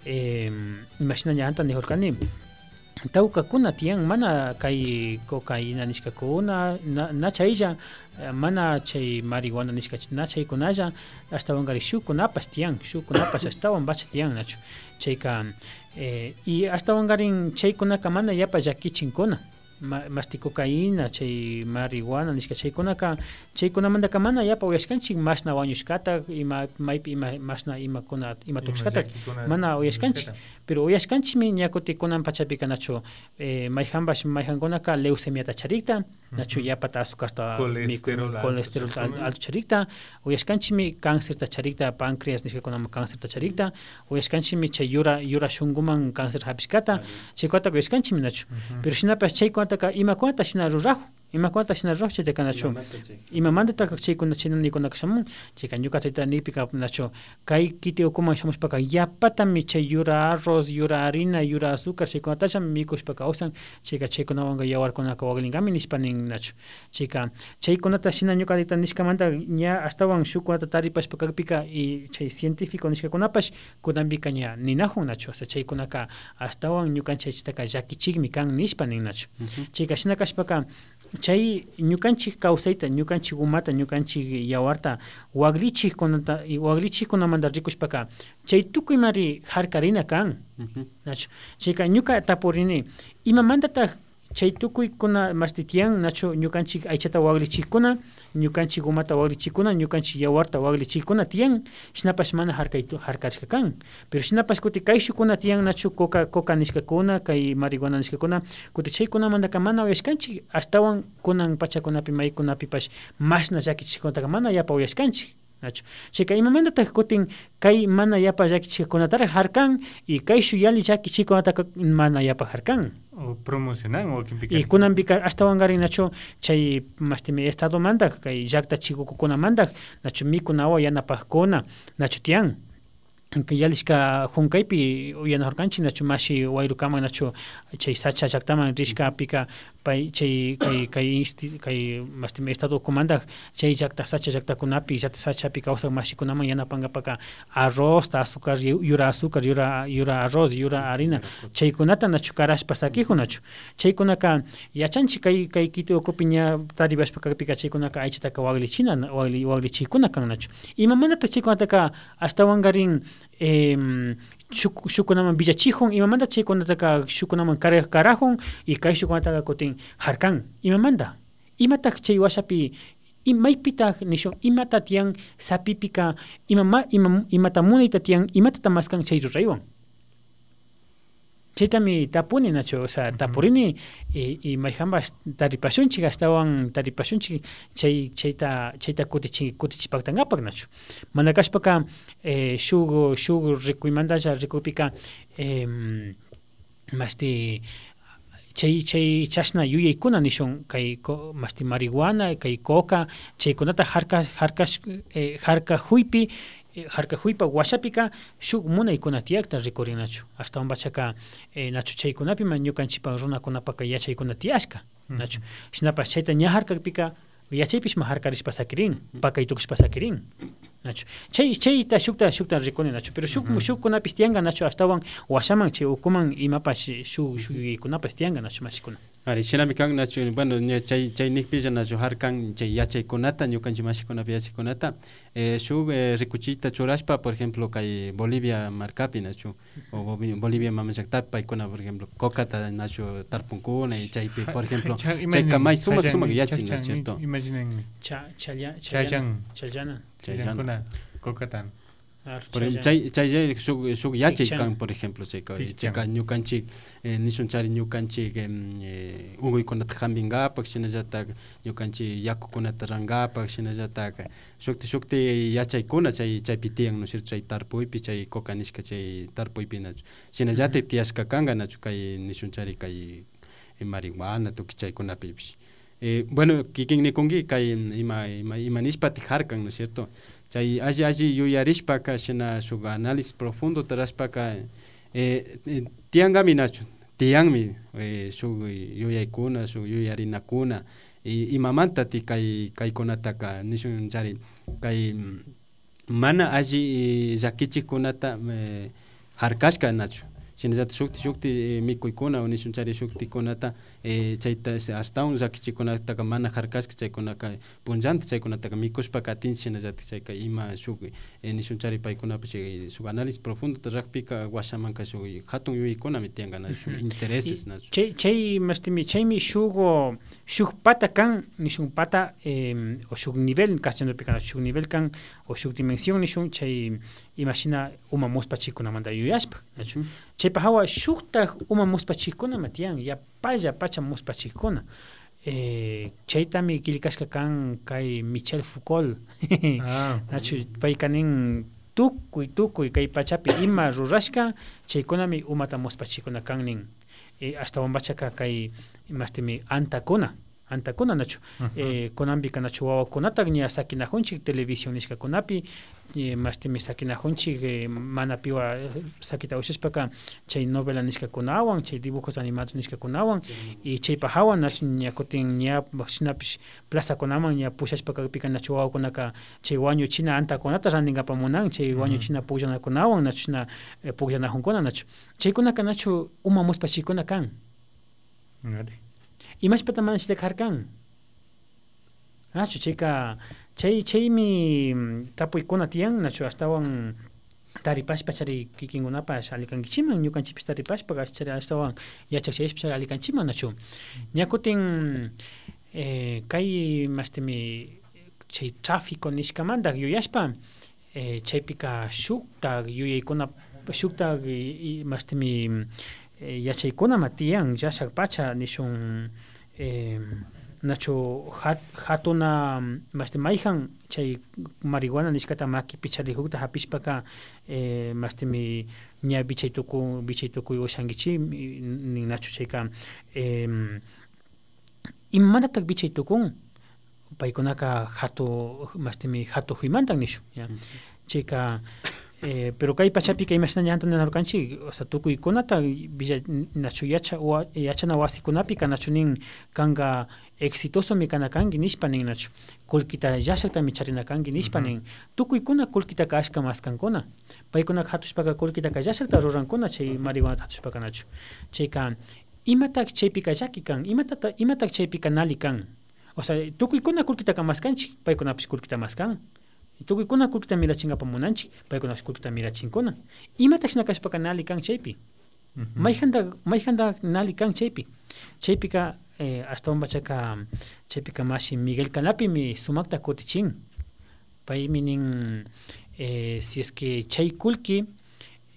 imashina ñanta nijurkani tawkakuna tiyan mana kay cocaína nishkakuna na chaylla mana chay marihuana nishka na chaykunalla ashtawanqari shukkunapas tiyan shukkunapas ashtawan bacha tiyan nachu chayka y ashtawanqarin chaykunaka mana yapa llakichinkuna masti cocaína chay marihuana nishka chaykunamantaka mana yapa uyashkanchik mashna wañushkata maypi mashna ima tukushkata mana uyashkanchik pero uyashkanchikmi ña kuti kunan pachapika nachu mayjankunaka leucemiata charikta nachu yapata azucarta colesterol alto charikta uyashkanchikmi cáncerta charikta páncreas nishkakunama cáncerta charikta uyashkanchikmi chay yura shunkuman cáncer hapishkata chaykunata uyashkanchikmi nachu pero shinapas chaykunataka imakunata shina ruraju imakunata shina ruraju chaytaka nachu imamantataka chaykuna chaynanikunaka shamun chayka ñuka tayta nipika nachu kay kiti ukuman shamushpaka yapatami chay yura arroz yura harina yura azúcar chaykunatacha mikushpaka awsan chayka chaykunawanqa yawarkunaka waklinkami nishpanin nachu chayka chaykunata shina ñuka tayta nishkamanta ña astawan shukkunata taripashpakapika y chay científico nishkakunapash kunanpika ña ninajun nachu hasta chaykunaka astawan ñukanchaychitaka llakichikmi kan nishpanin nachu chayka shina kashpaka chay ñukanchik kawsayta ñukanchik umata ñukanchik yawarta waklichikkunamanta rikushpaka chay tukuy mari harkarina kan nachu chayka ñuka tapurini imamantataq chay tukuykuna mastitiyan nachu ñukanchik aychata waklichikkuna ñukanchik umata waklichikkuna ñukanchik yawarta waklichikkuna tiyan shinapash mana harkarishka kan pero shinapash kuti kay shukkuna tiyan nachu coca nishkakuna kay marihuana nishkakuna kuti chaykunamantaka mana uyashkanchik ashtawan kunan pachakunapi maykunapipash mashna llakichikkunataka mana yapa uyashkanchik nachu chayka imamantataq kutin kay mana yapa llakichikkunatara harkan y kay shuyali llakichikkunataka mana yapa harkan promocionan o y kunanpika ashtawanqari nachu chay mastimi estado manta kay llaqta chikukukunamanta nachu mikunawan yanapaqkuna nachu tiyan yalishka hunkaypi uyanahurkanchik nachu mashi wayrukaman nachu chay sacha llaqtaman rishkapika pay chay kay mastimi estado kumanta chay llaqta sacha llaqtakunapi sachapi kawsaq mashikunaman yanapankapaka arroz azúcar yura arroz yura harina chaykunata nachu karashpa sakijun nachu chaykunaka yachanchik kay kiti ukupi ña taripashpakapika chaykunaka aychataka waklichikkuna kan nachu imamantata chaykunataka ashtawanqarin shukunaman villachijun imamanta chaykunataka shukunaman karajun y kay shukunataka kutin harkan imamanta imataq chay washapi maypitaq nishun imata tiyan sapipika imata munayta tiyan imatata maskan chay ruraywan chaytami tapuni nachu, o sea, tapurini y mayjambas taripashunchik astawan taripashunchik chayta kutichipaktangapak nachu. Mana kashpaka shuk rikuymantalla rikupika masti chay chashna yuyaykuna nishun kay masti marihuana kay coca chaykunata harka huypa washapika shuk munaykuna tiyakta rikurinachu hasta bachaka nachu chaykunapima ñukanchipa runakunapaka yachaykuna tiyashka nachu shinapas chayta ña harkapika yachaypish ma harkarishpa sakirin pakaytukushpa sakirin nachu chayta shukta rikuni nachu pero shuk kunapis tianga nachu astawan washaman chay ukuman imapash shuk yuyaykunapas tianga nachu mashikuna ari shinami kan nachu bueno chay nikpilla nachu harkan chay yachaykunata ñukanchik mashikunapi yachaykunata shuk rikuchita churashpa por ejemplo kay Bolivia marcapi nachu o Bolivia mamallaktapa paykuna por ejemplo cocata nachu tarpunkuna y chaypi por ejemplo chay kamay sumak yachin nachu cierto imaginen chayllana cocatan por ejemplo chay shuk yachay kan por ejemplo chay ñukanchik nishun chari ñukanchik unkuykunata hampingapak shinallatak ñukanchik yakukunata rangapak shinallatak shukti yachaykuna chaypi tiyan no es cierto chay tarpuypi chay coca nishka chay tarpuypi nachu shinallatik tiyashka kanga nachu kay nishun chari kay marihuana tukuy chaykunapipish bueno kikin nikunki kay ima nishpatik harkan no es cierto chay alli yuyarishpaka shina shuk análisis profundo tarashpaka tiyanmi nachu tiyanmi shuk yuyaykuna shuk yuyarinakuna imamantati kaykunataka nishun chari kay mana alli llakichikkunata harkashka nachu shinallatak shukti mikuykuna o nishun chari shuktikunata chayta astawan llakichikunataka mana harkashka chaykunaka punllanta chaykunataka mikushpa katinchik shinallatak chayka ima shuk nishun chari paykunapish shuk análisis profundo rakpika washamanka shuk hatun yuyaykunami tiyanka nachu intereses nachu chaymi shuk pata kan nishun pata o shuk nivel castellanopika shuk nivel kan o shuk dimensión nishun chay imagina uma muspachikkunamanta yuyashpa nachu chaypa hawa shukta uma muspachikkunama tiyan ya pacha muspachikuna chaytami kilkashka kan kay Michel Foucault nachu paykanin tukuy kay pachapi ima rurashka chaykunami umata muspachikuna kannin hasta wambachaka kay mastimi antakuna nachu kunanpika nachu wawakunata ña sakinajunchik televisión nishkakunapi mastimi sakinajunchik mana piwa sakita ushashpaka chay novela nishkakunawan chay dibujos animados nishkakunawan y chaypa hawan nachu ña kutin ña shinapish plazakunaman ña pushashpaka pika nachu wawakunaka chay wañuchina antakunata rantinkapamunan chay wañuchina pukllanakunawan nachu shina pukllanajunkuna nachu chaykunaka nachu uma muspachikuna kan imashpata mana shitakarkan nachu chaymi tapuykuna tiyan nachu astawan taripashpa chari kikinkunapash alikankichiman ñukanchipis taripashpa chari astawan yachakchayashpa chari alikanchiman nachu ña kutin kay mastimi chay tráfico nishkamanta yuyashpa chaypika shukta yuyaykuna shukta mastimi yachaykunama tiyan llashak pacha nishun nachu hatuna mayjan chay marihuana nishkata makipi charikukta hapishpaka mastimi ña bichaytukuy ushankichi nin nachu chayka imantatak bichaytukun paykunaka hatu huymantan nishu chayka pero kay pachapika imashina ñantanarkanchik o sea tukuykunata nachu yachana wasikunapika nachu nin kanka exitosomi kana kanki nishpa nin nachu kullkita llallaktami charinakanki nishpa nin tukuykuna kullkitaka ashka maskankuna paykunaka hatushpaka kullkitaka llallakta rurankuna chay marihuanata hatushpaka nachu chayka imatak chaypika llaki kan imatak chaypika nali kan o sea tukuykuna kullkitaka maskanchik paykunapish kullkita maskan tukuykuna kullkita mirachinkapamunanchik paykunapish kullkita mirachinkuna imatash nakashpaka nali kan chaypi mayjanta nali kan chaypika hasta bachaka chaypika mashi Miguel Canapimi sumakta kutichin paymi nin si es que chay kullki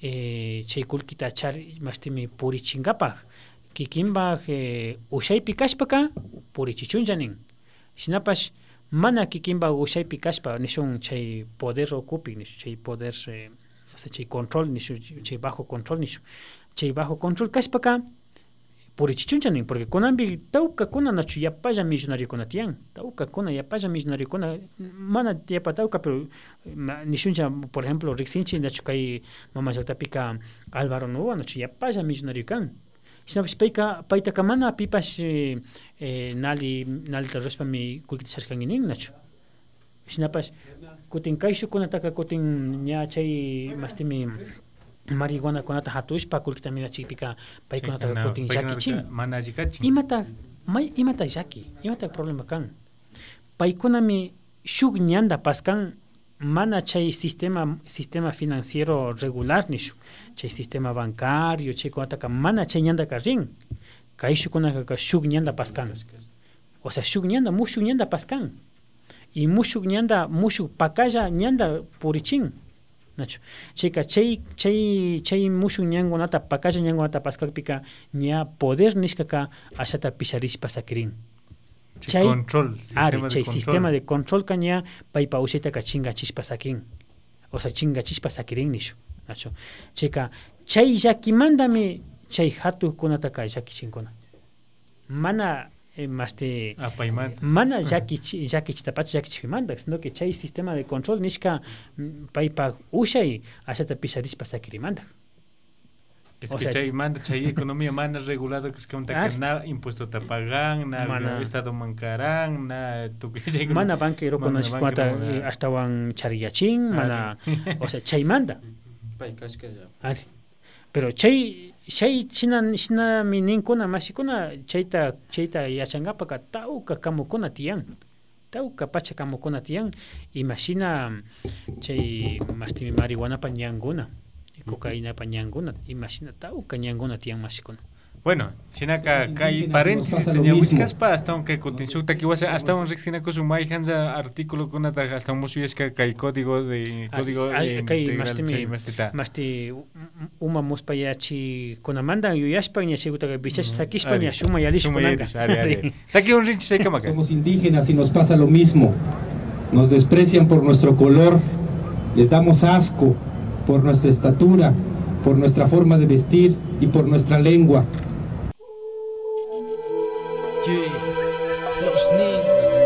chay kullkita achar mastimi purichinkapaj kikinpaj ushaypi kashpaka purichichuncha nin shinapash mana kikinpaj ushaypi kashpa nishun chay poder ocupi nishu chay poder o sea chay control nishu chay bajo control nishu chay bajo control kashpaka purichichuncha nin porque kunanpi tawka kuna nachu yapalla millonario kuna tiyan tawka kuna yapalla millonario kuna mana yapa tawka pero nishuncha por ejemplo ricksinchi nachu kay mamallaktapika Álvaro Novoa nachu yapalla millonario kan shinapash paytaka mana pipash nalita ruspami kullkita chashkanki nin nachu shinapash kutin kay shukkunataka kutin ña chay mastimi marihuana kunata hatushpa kullkita minachikpika paykunataka kutin llakichin mana allikachin imata llaki imata problema kan paykunami shuk ñanda paskan mana chay sistema financiero regular nishu chay sistema bancario chay kunataka mana chay ñandaka rin kay shukkunaka shuk ñanda paskan o sea shuk ñanda mushuk ñanda paskan y mushuk ñanda mushuk pakalla ñanda purichin nacho chayka chay mushuk ñankunata pakalla ñankunata paskakpika ña poder nishkaka ashata pisharishpa sakirin chay control chay sistema de control kaña paypa ushaytaka chingachishpa sakin o sea chingachishpa sakirin nishu nacho chayka chay llakimandami chay hatukunataka llakichinkuna mana mana llakichitapacha llakichimanta sino que chay sistema de control nishka paypa ushay ashata pisharishpa sakirimanta es que chay economía mana regulado que es que na impuesto ta pagan na estado mancaran na mana banquero con nashkwata hasta wan chariyachin mana o sea chay manda pero chay china mininkuna mashikuna chayta yachangapaka tawka kamukuna tiyan tawka pacha kamukuna tiyan imagina chay mastimi marihuanapa ñankuna cocainapa ñankuna imagina tawka ñankuna tiyan mashikuna bueno chinaka kay paréntesis tenía wichkaspa hasta aunque continuta que hasta un rexina su mai hanza artículo con hasta un musuyesca kay código kay masti uma muspayachi con amanda yuyashpa ña chiguta bichash sakishpa ña shuma yalish kunanka taki un rinchi kamaka somos indígenas y nos pasa lo mismo nos desprecian por nuestro color les damos asco por nuestra estatura por nuestra forma de vestir y por nuestra lengua. Los niños.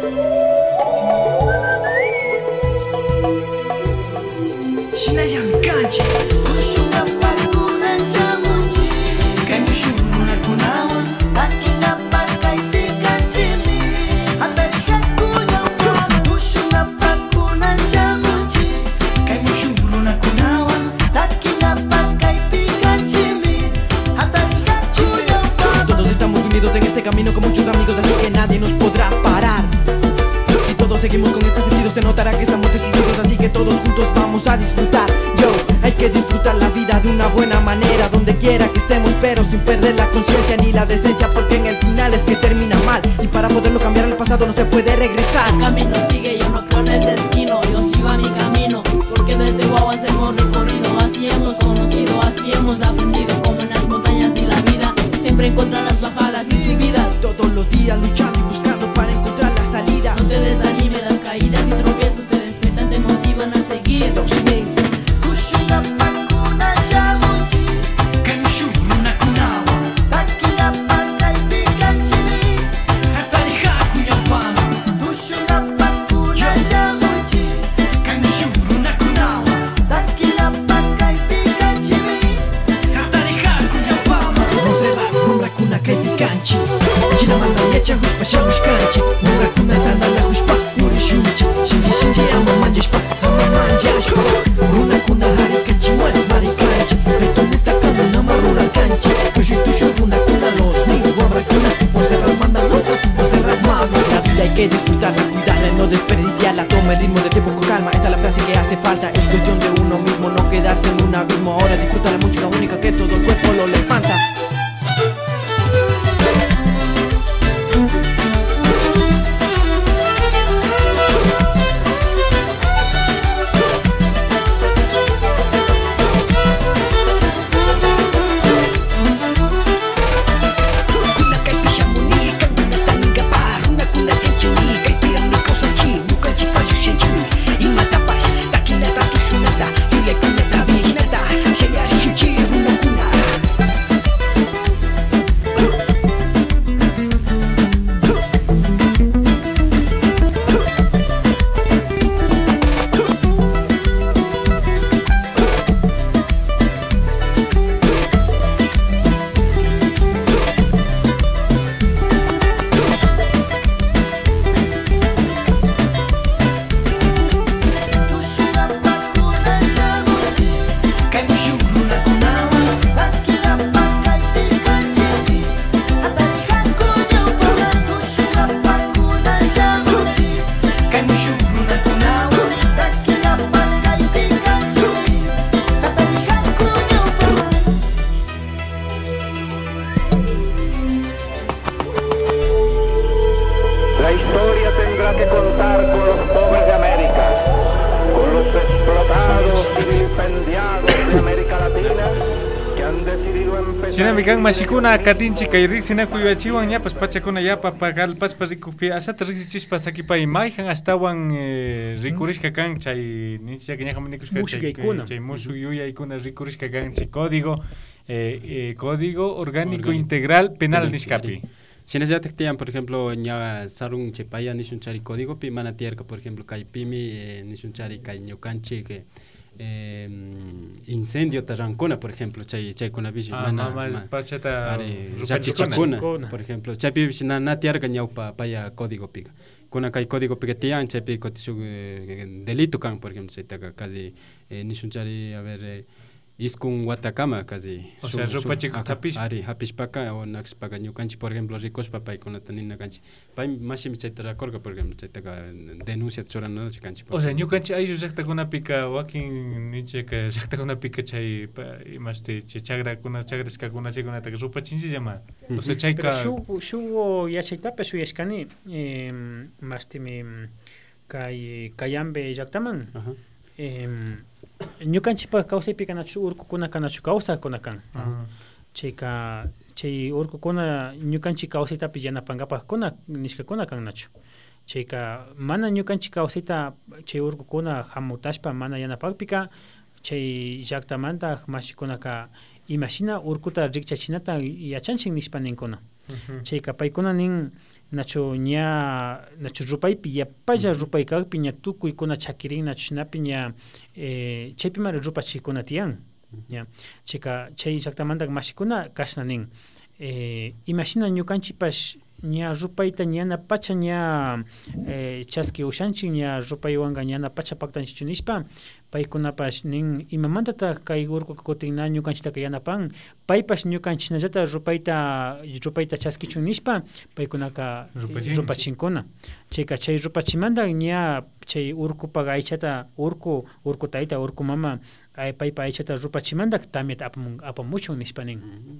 Shinayan kanchi. Kushuna pakuna shamunchi. Kaimushuna kunawa. Akina pakai pikachimi. Atariha kunawa. Kushuna pakuna shamunchi. Kaimushuna kunawa. Akina pakai pikachimi. Atariha kunawa. Todos estamos unidos en este camino con muchos amigos, así que nadie nos podrá parar. Si todos seguimos con este sentido, se notará que estamos decididos, así que todos juntos vamos a disfrutar. Yo, hay que disfrutar la vida de una buena manera, donde quiera que estemos, pero sin perder la conciencia ni la decencia, porque en el final es que termina mal. Y para poderlo cambiar el pasado no se puede regresar. El camino sigue, yo no creo en el destino, yo sigo a mi camino, porque desde guaguas hemos recorrido, así hemos conocido, así hemos aprendido, como en las montañas y la vida, siempre encontrarás bajadas y subidas. Todos los días luchando y buscando para encontrar la salida. No te desanimes, las caídas y tropiezos te despiertan, te motivan a seguir. Kushuna pakuna shamunchi. Kaimushuna kunawa. Takina pakai pikachimi. Hatariha kunyapama. Kushuna pakuna shamunchi. Kaimushuna kunawa. Takina pakai pikachimi. Hatariha kunyapama. Musela rumra kuna kai pikanchi. Jina manda yecha huspa shamushkanchi. Rumra kuna tanda la huspa. Murishunchi. Shinji ama manjishpa. Ama manjashpa. Runa kuna hari kachiwan marikachi. Petumuta kama nama rura kanchi. Tushu runa kuna los ni guabra kuna. Por cerrar manda loco, por cerrar mami. La vida hay que disfrutarla, cuidarla y no desperdiciarla. Toma el ritmo de tiempo con calma, esta es la frase que hace falta. Es cuestión de uno mismo, no quedarse en un abismo. Ahora disfruta la música única que todo el cuerpo lo levanta. tendrá que contar con los pobres de América, con los explotados y vilipendiados de América Latina, que han decidido empezar... Sinamikan mashikuna katinchi kay riksina kuyachiwan ñapas pachakuna yapa pagalpaspa rikupi asata riksichispas aquí pa imayjan astawan rikurishka kan chay nichya ñaqa munikushka chay mushu yuyaykuna rikurishka kan chay código orgánico integral penal nishkapi. Si ya te tian, por ejemplo, ña sarun chepaya nishun chari código pi mana tierka, por ejemplo, kay pimi nishun chari kay ñukanchi que incendio tarrancona, por ejemplo, chay kuna bishi mana pachata chachikuna, por ejemplo, chay pi na tierka ñaupa paya código pica. Kuna kay código pica tian chay pi kotisug delito kan, por ejemplo, chay taka casi nishun chari a ver iskun watakama casi. O sea, ropa chico tapish. Ari hapish paka o nax paka ñukanchi, por ejemplo, ricos papay con tanina kanchi. Pay mashim chay tarakorga, por ejemplo, chay taka denuncia tsorana chikanchi. O sea, ñukanchi ayu sakta kuna pika wakin niche ka sakta kuna pika chay imashte chagra kuna chagraska kuna chay kuna taka ropa chinchi llama. O sea, chay ka shu ya chay tapa shu yashkani mastimi kayambe yaktaman. Ñukanchipa kawsaypi kanachu urkukuna kanachu kawsakunakan. Chay urkukuna ñukanchik kawsaytapi yanapankapajkuna nishkakuna kannachu. Chayka mana ñukanchik kawsayta chay urkukuna hamutashpa mana yanapakpika chay llaktamanta mashikunaka imashina urkuta rikchachinata yachanchik nishpa ninkuna. Chayka paykuna nin nachu rupaypi yapalla rupaykakpi ña tukuykuna chakirin nachu shinapi ña chaypi mari rupachikuna tiyan. Chayka chay llaktamanta mashikuna kashna nin imashina ñukanchipash ña rupayta ñana pacha ña chaski ushanchik ña rupaywanqa ñana pacha paktanchichu nishpa paykunapash nin imamantata kay urkuka kutinna ñukanchitaka yanapan paypash ñukanchinallata rupayta chaskichun nishpa paykunaka rupachinkuna. Chayka chay rupachimanta ña chay urkupa aychata urku tayta urku mama paypa aychata rupachimanta tamyata apamuchun nishpa nin.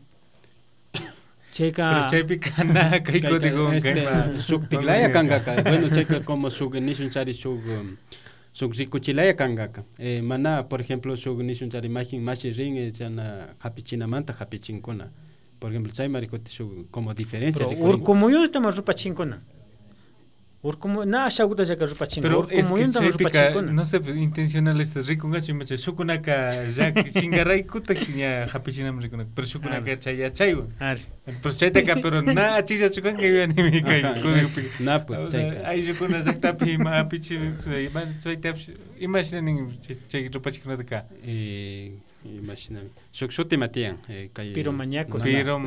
Pero chaypi kana kay código suktiglaya kangaka. Bueno, chayka como sug nishun chari sug rikuchilaya kangaka. Mana, por ejemplo, sug nishun chari mashi ring chana hapichinamanta hapichinkuna. Por ejemplo, chay marikoti sug como diferencia. Urkumuyo estamos rupachinkuna. Na shaguta jaka rupachinku. Pero es que chaypika no sé intencional estas rikungachi macha shukunaka jak chingaray kuta nya hapichinam rikunak. Pero shukunaka chaya chaywa. Pero chaytaka pero na chicha chukan que viene mi kai. Na pues chayka. Ay shukuna zakta pi ma hapichi man chaytap imaginen chay rupachikuna ka. Imagíname. Shukshuti matian kay piromaniacos.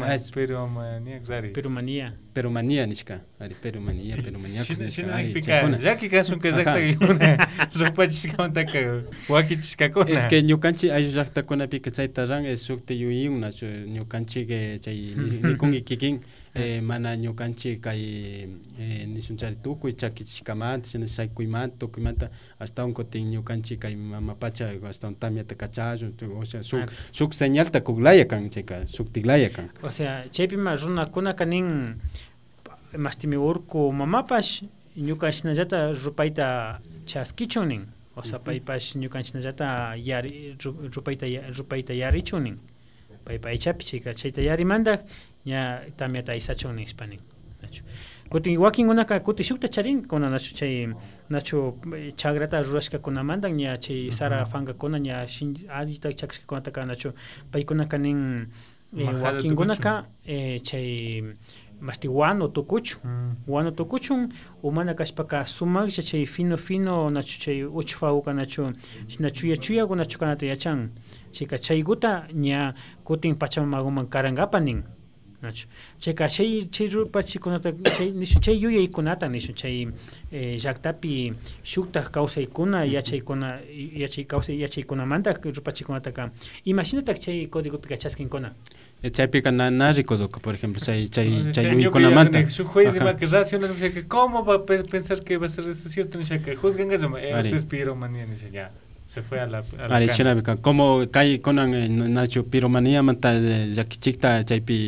Perumanía nishka. Ari perumanía. Jaki kasun que zakta una rupachishkamanta ka wakichishkakuna. Es que ñukanchi ayu llaktakuna pika chaytarran sukti yuyinna ñukanchi que chay nikungi kikin mana ñukanchi kay nishunchari tukuy chakichishkamanta shina shaykuymanta tukuymanta hasta un kutin ñukanchi kay mamapacha hasta un tamyata kachayo o sea suk señalta kuglaya kan chayka suktiglaya kan. O sea chaypima runakuna kanin mastimi urku mamapash ñukanchinallata rupayta chaskichunin. O sea paypash ñukanchinallata rupayta yarichunin. Paypa aychapi chayta yarimanta ña tamyata aysachunin ispanin. Kutin wakinkunaka kuti shukta charinkuna nachu chay nachu chagrata rurashkakunamanta ña chay sara fankakuna ña allita chakshkakunataka nachu paykunaka nin wakinkunaka chay masti wano tukuchun umana kashpaka sumakcha chay fino nachu chay uchfauka nachu chuya nachu kanata yachan chayka chaykuta ña kutin pachamamaguman karangapanin nachu chayka chay rupachikunata chay yuyaykunata nishu chay llaktapi shukta kawsaykuna yachaykunamanta rupachikunataka imashinata chay códigopi chaskinkuna. Chaypika na rikodoka, por ejemplo, chay yuykunamanta. Su juez de que racional, ¿cómo va a pensar que va a ser eso cierto? Que juzgan eso, usted es piromanía, ya. Se fue a la como kai konan nacho piromanía manta yakichikta chaypi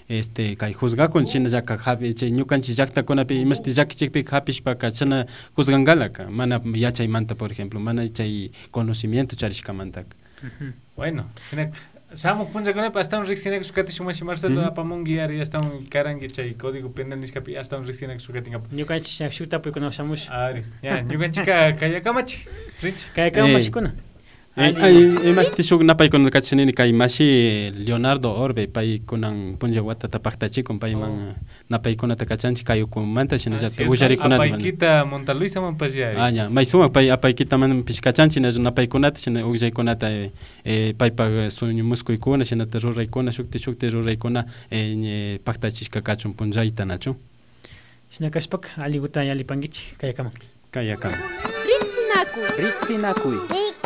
kay juzgakun china llaka hapi chay ñukanchik llaqtakunapi imashti llakichikpi hapishpaka chana juzgangalaka mana yachaymanta por ejemplo mana chay conocimiento charishkamantaka. Bueno, samuk punchakunapi hasta un riqsinaqa sukatishunmashi Marcelo apamunguiyari hasta un karangi chay código penal nishkapi hasta un riqsinaqa sukatingapi. Ñukanchik shutapuykunawan shamush. Ari, ya ñukanchika kayakamachi. Rich. Kayakamashikuna. Imashti shuk napaykuna kachinini kay mashi Leonardo Orbe paykunan punlla watata paktachikun payman napaykunata kachanchik kayukumanta shinallata ullarikunata. Apaykita Montaluisa man pasya. Ya, maysuwan pay apaykita man pishkachanchik napaykunata shina ullaykunata paypa suñumuskuykunata shinata ruraykuna shukti ruraykuna paktachishka kachun punllayta nachu. Shina kashpak aliguta yalipankichik kayakaman. Kayakaman. Riqsinakuy.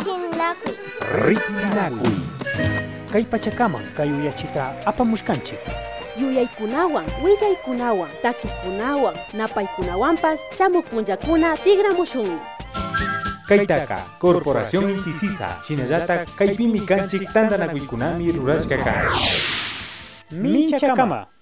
Kay pachakaman kay uyachita apamushkanchik. Yuyaykunawan, willaykunawan, takikunawan, napaykunawanpas shamuk punllakuna tigramushunmi. Kaytaka Corporación Intisisa chinallata kaypimi kanchik tandanakuykunami rurashkaka. Minchakama.